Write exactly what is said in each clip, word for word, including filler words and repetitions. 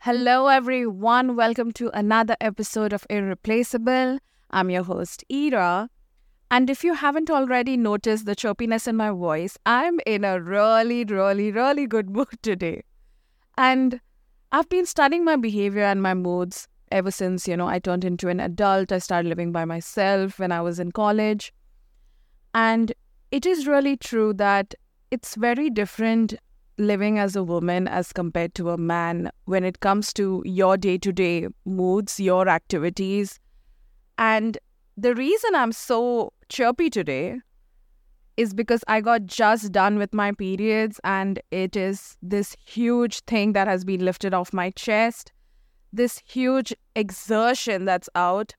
Hello, everyone. Welcome to another episode of Irreplaceable. I'm your host, Ira. And if you haven't already noticed the chirpiness in my voice, I'm in a really, really, really good mood today. And I've been studying my behavior and my moods ever since, you know, I turned into an adult. I started living by myself when I was in college. And it is really true that it's very different living as a woman as compared to a man when it comes to your day-to-day moods, your activities. And the reason I'm so chirpy today is because I got just done with my periods, and it is this huge thing that has been lifted off my chest, this huge exertion that's out.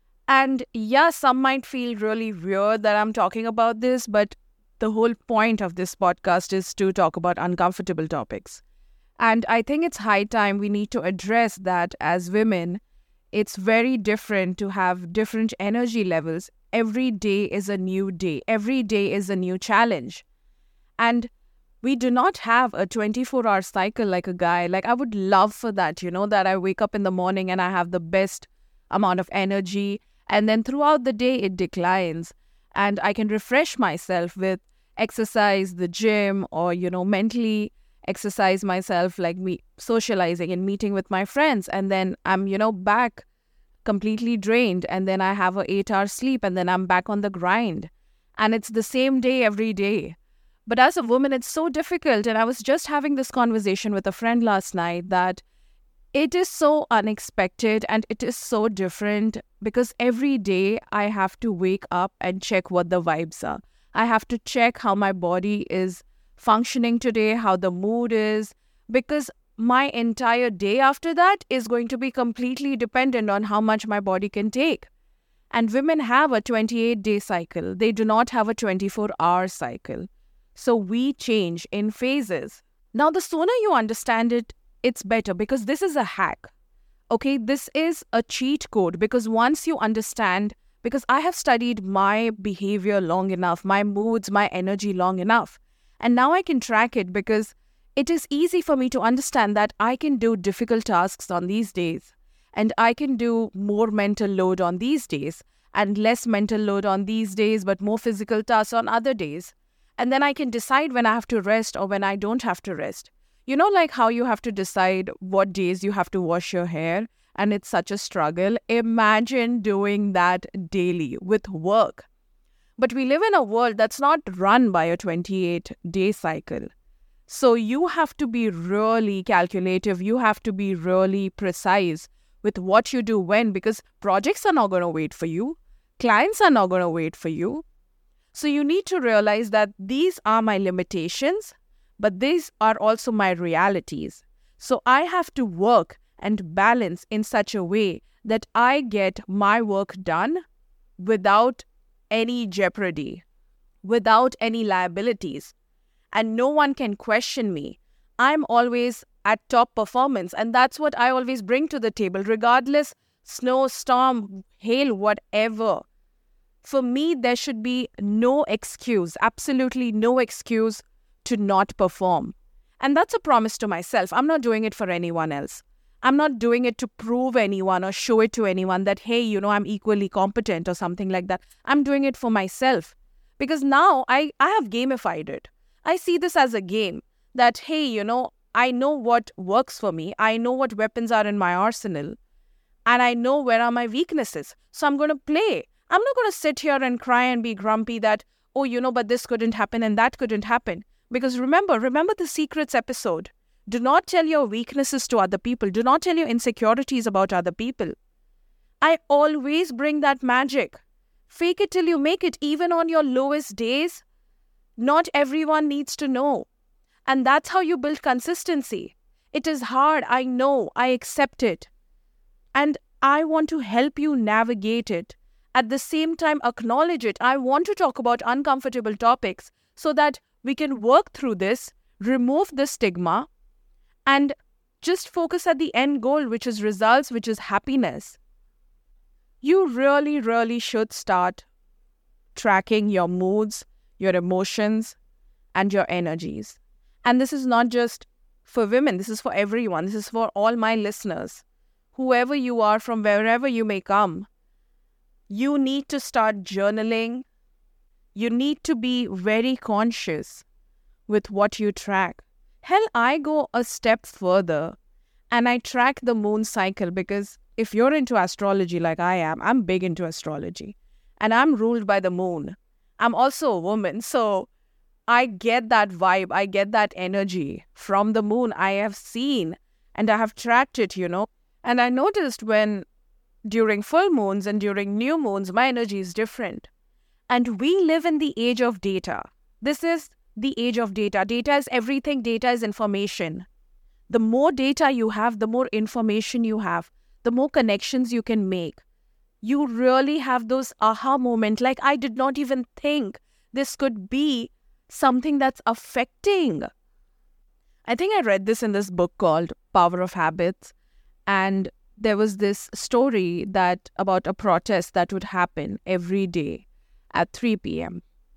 And yeah, some might feel really weird that I'm talking about this, but the whole point of this podcast is to talk about uncomfortable topics. And I think it's high time we need to address that as women. It's very different to have different energy levels. Every day is a new day. Every day is a new challenge. And we do not have a twenty-four hour cycle like a guy. Like, I would love for that, you know, that I wake up in the morning and I have the best amount of energy. And then throughout the day, it declines. And I can refresh myself with exercise, the gym, or, you know, mentally exercise myself, like me socializing and meeting with my friends. And then I'm, you know, back completely drained. And then I have a eight hour sleep and then I'm back on the grind. And it's the same day every day. But as a woman, it's so difficult. And I was just having this conversation with a friend last night that it is so unexpected and it is so different because every day I have to wake up and check what the vibes are. I have to check how my body is functioning today, how the mood is, because my entire day after that is going to be completely dependent on how much my body can take. And women have a twenty-eight day cycle. They do not have a twenty-four hour cycle. So we change in phases. Now, the sooner you understand it, it's better, because this is a hack. Okay, this is a cheat code, because once you understand, because I have studied my behavior long enough, my moods, my energy long enough. And now I can track it because it is easy for me to understand that I can do difficult tasks on these days. And I can do more mental load on these days and less mental load on these days, but more physical tasks on other days. And then I can decide when I have to rest or when I don't have to rest. You know, like how you have to decide what days you have to wash your hair, and it's such a struggle. Imagine doing that daily with work. But we live in a world that's not run by a twenty-eight day cycle. So you have to be really calculative. You have to be really precise with what you do when, because projects are not going to wait for you. Clients are not going to wait for you. So you need to realize that these are my limitations, but these are also my realities. So I have to work and balance in such a way that I get my work done without any jeopardy, without any liabilities. And no one can question me. I'm always at top performance, and that's what I always bring to the table, regardless, snow, storm, hail, whatever. For me, there should be no excuse, absolutely no excuse to not perform. And that's a promise to myself. I'm not doing it for anyone else. I'm not doing it to prove anyone or show it to anyone that, hey, you know, I'm equally competent or something like that. I'm doing it for myself. Because now I, I have gamified it. I see this as a game that, hey, you know, I know what works for me. I know what weapons are in my arsenal. And I know where are my weaknesses. So I'm going to play. I'm not going to sit here and cry and be grumpy that, oh, you know, but this couldn't happen and that couldn't happen. Because remember, remember the secrets episode. Do not tell your weaknesses to other people. Do not tell your insecurities about other people. I always bring that magic. Fake it till you make it, even on your lowest days. Not everyone needs to know. And that's how you build consistency. It is hard, I know, I accept it. And I want to help you navigate it. At the same time, acknowledge it. I want to talk about uncomfortable topics so that we can work through this, remove the stigma, and just focus at the end goal, which is results, which is happiness. You really, really should start tracking your moods, your emotions, and your energies. And this is not just for women, this is for everyone, this is for all my listeners, whoever you are, from wherever you may come, you need to start journaling. You need to be very conscious with what you track. Hell, I go a step further and I track the moon cycle, because if you're into astrology like I am, I'm big into astrology and I'm ruled by the moon. I'm also a woman, so I get that vibe, I get that energy from the moon. I have seen and I have tracked it, you know. And I noticed when during full moons and during new moons, my energy is different. And we live in the age of data. This is the age of data. Data is everything. Data is information. The more data you have, the more information you have, the more connections you can make. You really have those aha moments, like I did not even think this could be something that's affecting. I think I read this in this book called Power of Habits, and there was this story that about a protest that would happen every day at three p.m.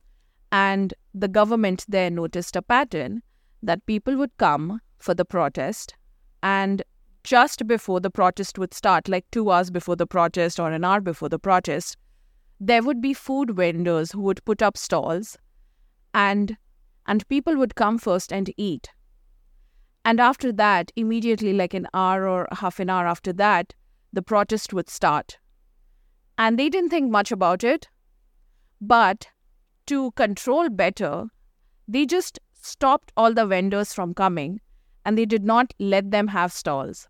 And the government there noticed a pattern that people would come for the protest, and just before the protest would start, like two hours before the protest or an hour before the protest, there would be food vendors who would put up stalls, and and people would come first and eat. And after that, immediately like an hour or half an hour after that, the protest would start. And they didn't think much about it, but to control better, they just stopped all the vendors from coming and they did not let them have stalls.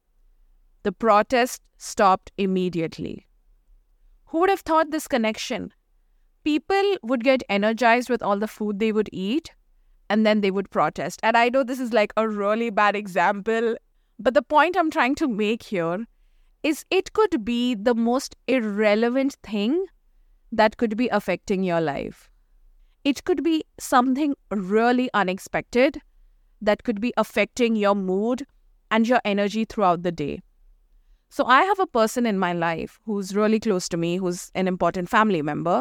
The protest stopped immediately. Who would have thought this connection? People would get energized with all the food they would eat, and then they would protest. And I know this is like a really bad example, but the point I'm trying to make here is it could be the most irrelevant thing that could be affecting your life. It could be something really unexpected that could be affecting your mood and your energy throughout the day. So I have a person in my life who's really close to me, who's an important family member.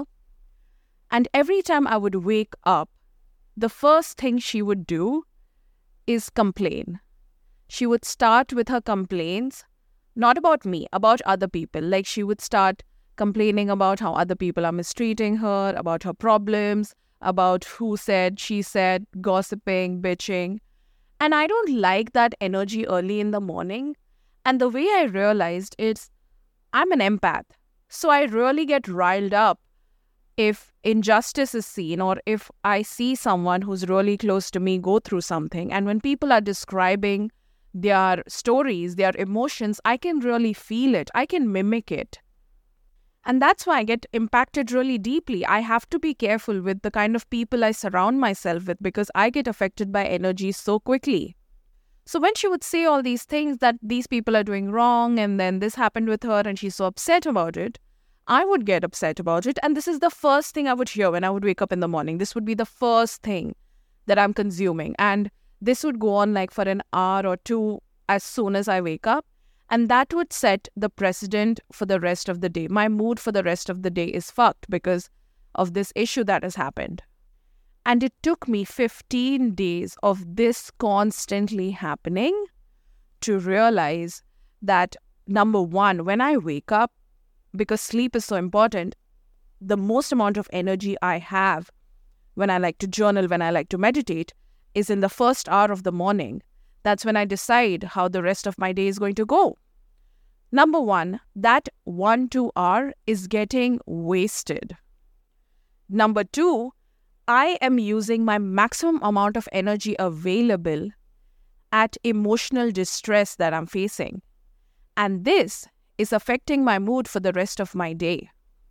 And every time I would wake up, the first thing she would do is complain. She would start with her complaints, not about me, about other people. Like she would start complaining about how other people are mistreating her, about her problems, about who said, she said, gossiping, bitching. And I don't like that energy early in the morning. And the way I realized is I'm an empath. So I really get riled up if injustice is seen, or if I see someone who's really close to me go through something. And when people are describing their stories, their emotions, I can really feel it. I can mimic it. And that's why I get impacted really deeply. I have to be careful with the kind of people I surround myself with, because I get affected by energy so quickly. So when she would say all these things that these people are doing wrong, and then this happened with her and she's so upset about it, I would get upset about it. And this is the first thing I would hear when I would wake up in the morning. This would be the first thing that I'm consuming. And this would go on like for an hour or two as soon as I wake up. And that would set the precedent for the rest of the day. My mood for the rest of the day is fucked because of this issue that has happened. And it took me fifteen days of this constantly happening to realize that, number one, when I wake up, because sleep is so important, the most amount of energy I have when I like to journal, when I like to meditate, is in the first hour of the morning. That's when I decide how the rest of my day is going to go. Number one, that one, two hour is getting wasted. Number two, I am using my maximum amount of energy available at emotional distress that I'm facing. And this is affecting my mood for the rest of my day.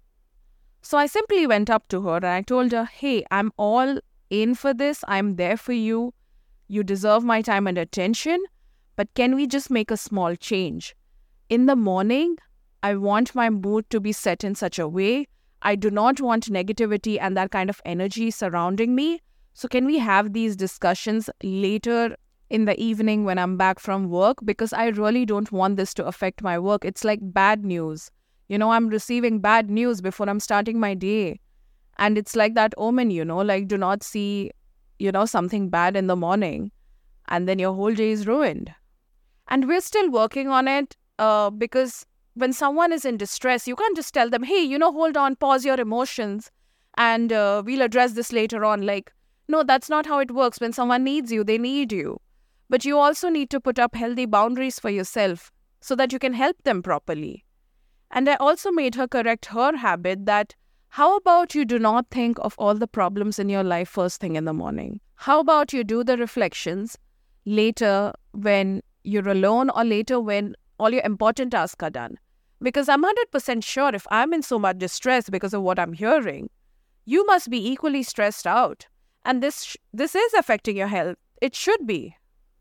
So I simply went up to her and I told her, hey, I'm all in for this. I'm there for you. You deserve my time and attention. But can we just make a small change? In the morning, I want my mood to be set in such a way. I do not want negativity and that kind of energy surrounding me. So can we have these discussions later in the evening when I'm back from work? Because I really don't want this to affect my work. It's like bad news. You know, I'm receiving bad news before I'm starting my day. And it's like that omen, you know, like do not see, you know, something bad in the morning. and then your whole day is ruined. And we're still working on it uh, because when someone is in distress, you can't just tell them, hey, you know, hold on, pause your emotions, and uh, we'll address this later on. Like, no, that's not how it works. When someone needs you, they need you. But you also need to put up healthy boundaries for yourself so that you can help them properly. And I also made her correct her habit that how about you do not think of all the problems in your life first thing in the morning? How about you do the reflections later when you're alone or later when all your important tasks are done? Because I'm one hundred percent sure if I'm in so much distress because of what I'm hearing, you must be equally stressed out. And this sh- this is affecting your health. It should be.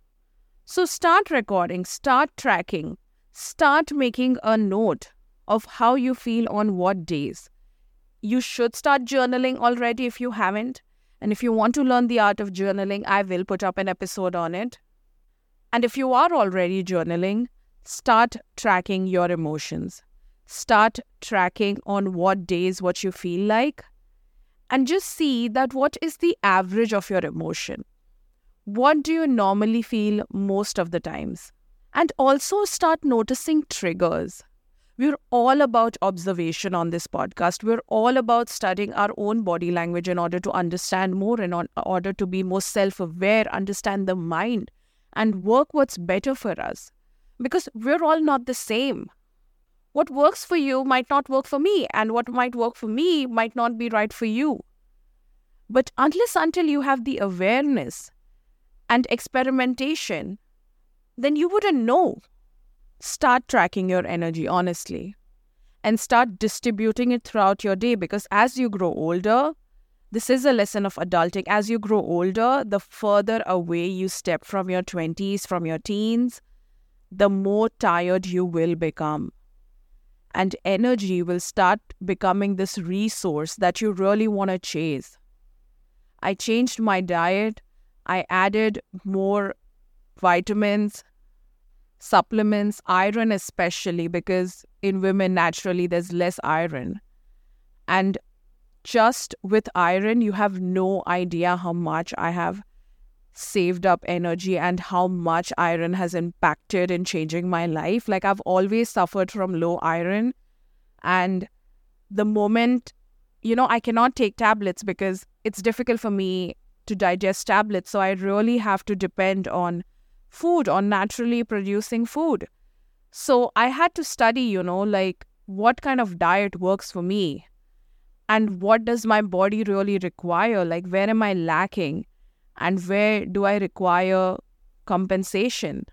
So start recording, start tracking, start making a note of how you feel on what days. You should start journaling already if you haven't. And if you want to learn the art of journaling, I will put up an episode on it. And if you are already journaling, start tracking your emotions. Start tracking on what days what you feel like. And just see that what is the average of your emotion. What do you normally feel most of the times? And also start noticing triggers. We're all about observation on this podcast. We're all about studying our own body language in order to understand more, in order to be more self-aware, understand the mind, and work what's better for us. Because we're all not the same. What works for you might not work for me, and what might work for me might not be right for you. But unless until you have the awareness and experimentation, then you wouldn't know. Start tracking your energy honestly and start distributing it throughout your day, because as you grow older, this is a lesson of adulting. As you grow older, the further away you step from your twenties, from your teens, the more tired you will become. And energy will start becoming this resource that you really want to chase. I changed my diet. I added more vitamins, supplements, iron especially, because in women naturally there's less iron. And just with iron, you have no idea how much I have saved up energy and how much iron has impacted in changing my life. Like, I've always suffered from low iron, and the moment, you know, I cannot take tablets because it's difficult for me to digest tablets. So I really have to depend on food, on naturally producing food. So I had to study, you know, like what kind of diet works for me and what does my body really require? Like, where am I lacking and where do I require compensation?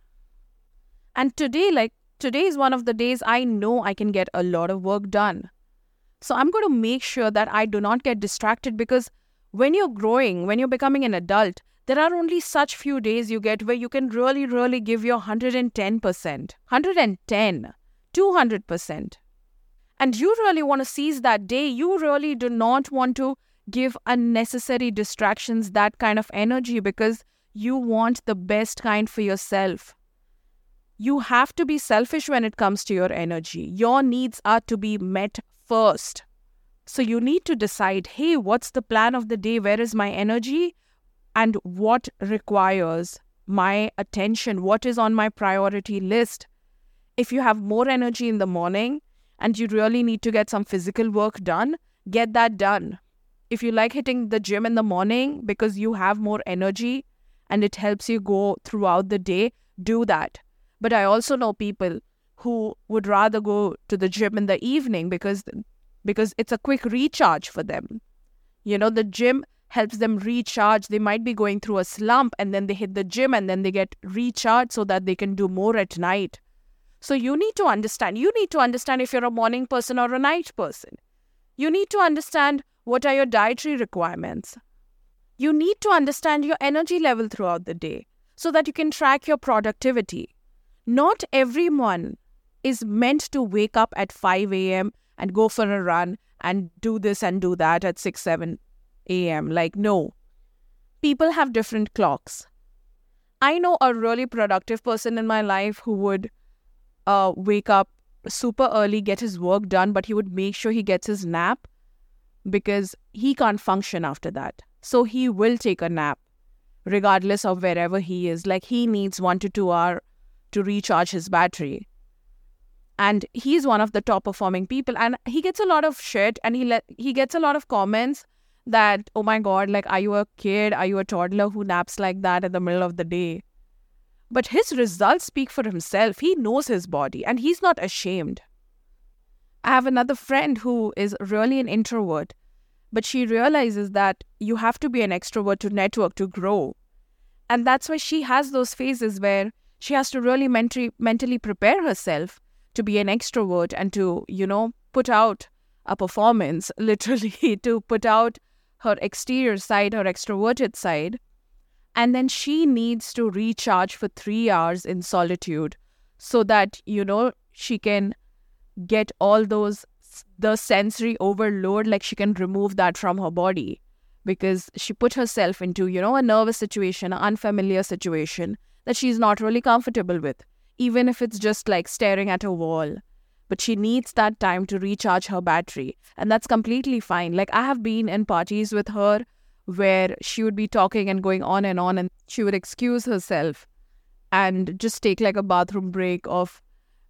And today, like today is one of the days I know I can get a lot of work done. So I'm going to make sure that I do not get distracted, because when you're growing, when you're becoming an adult, there are only such few days you get where you can really, really give your one hundred ten percent, one hundred ten, two hundred percent. And you really want to seize that day. You really do not want to give unnecessary distractions that kind of energy, because you want the best kind for yourself. You have to be selfish when it comes to your energy. Your needs are to be met first. So you need to decide, hey, what's the plan of the day? Where is my energy? And what requires my attention? What is on my priority list? If you have more energy in the morning and you really need to get some physical work done, get that done. If you like hitting the gym in the morning because you have more energy and it helps you go throughout the day, do that. But I also know people who would rather go to the gym in the evening because because it's a quick recharge for them. You know, the gym helps them recharge. They might be going through a slump and then they hit the gym and then they get recharged so that they can do more at night. So you need to understand. You need to understand if you're a morning person or a night person. You need to understand what are your dietary requirements. You need to understand your energy level throughout the day so that you can track your productivity. Not everyone is meant to wake up at five a.m. and go for a run and do this and do that at six, seven a.m. Like, no. People have different clocks. I know a really productive person in my life who would uh, wake up super early, get his work done, but he would make sure he gets his nap because he can't function after that. So he will take a nap. regardless of wherever he is. Like, he needs one to two hours to recharge his battery. And he's one of the top performing people. And he gets a lot of shit, and he le- he gets a lot of comments that, oh my God, like, are you a kid? Are you a toddler who naps like that in the middle of the day? But his results speak for himself. He knows his body, and he's not ashamed. I have another friend who is really an introvert, but she realizes that you have to be an extrovert to network, to grow. And that's why she has those phases where she has to really mentally, mentally prepare herself to be an extrovert and to, you know, put out a performance, literally, to put out her exterior side, her extroverted side. And then she needs to recharge for three hours in solitude so that, you know, she can get all those, the sensory overload, like she can remove that from her body, because she put herself into, you know, a nervous situation, an unfamiliar situation that she's not really comfortable with, even if it's just like staring at a wall. But she needs that time to recharge her battery. And that's completely fine. Like, I have been in parties with her where she would be talking and going on and on, and she would excuse herself and just take like a bathroom break of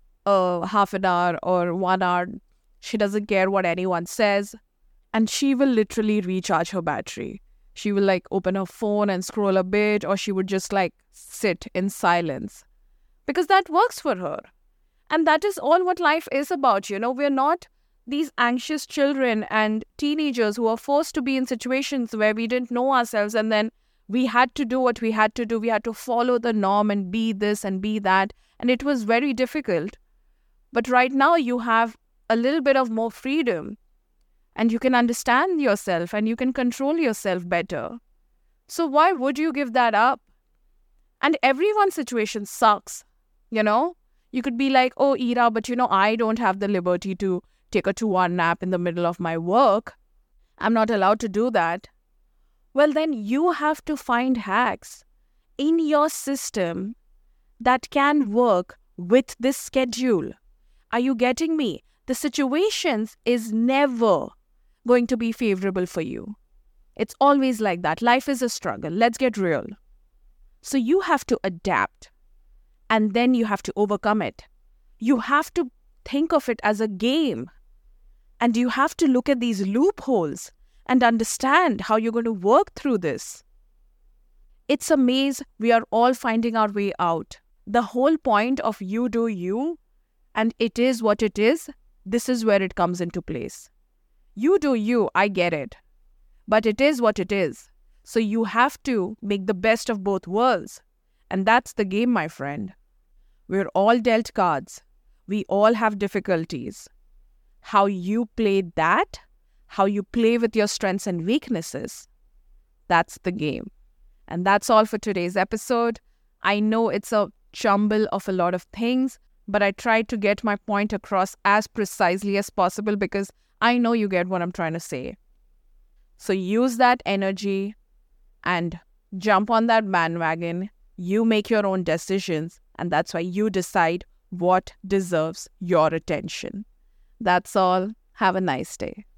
uh, half an hour or one hour. She doesn't care what anyone says. And she will literally recharge her battery. She will like open her phone and scroll a bit, or she would just like sit in silence, because that works for her. And that is all what life is about, you know. We're not these anxious children and teenagers who are forced to be in situations where we didn't know ourselves, and then we had to do what we had to do. We had to follow the norm and be this and be that. And it was very difficult. But right now you have a little bit of more freedom, and you can understand yourself and you can control yourself better. So why would you give that up? And everyone's situation sucks, you know. You could be like, oh, Ira, but you know, I don't have the liberty to take a two-hour nap in the middle of my work. I'm not allowed to do that. Well, then you have to find hacks in your system that can work with this schedule. Are you getting me? The situations is never going to be favorable for you. It's always like that. Life is a struggle. Let's get real. So you have to adapt. And then you have to overcome it. You have to think of it as a game. And you have to look at these loopholes and understand how you're going to work through this. It's a maze. We are all finding our way out. The whole point of you do you, and it is what it is, this is where it comes into place. You do you, I get it. But it is what it is. So you have to make the best of both worlds. And that's the game, my friend. We're all dealt cards. We all have difficulties. How you play that, how you play with your strengths and weaknesses, that's the game. And that's all for today's episode. I know it's a jumble of a lot of things, but I tried to get my point across as precisely as possible because I know you get what I'm trying to say. So use that energy and jump on that bandwagon. You make your own decisions, and that's why you decide what deserves your attention. That's all. Have a nice day.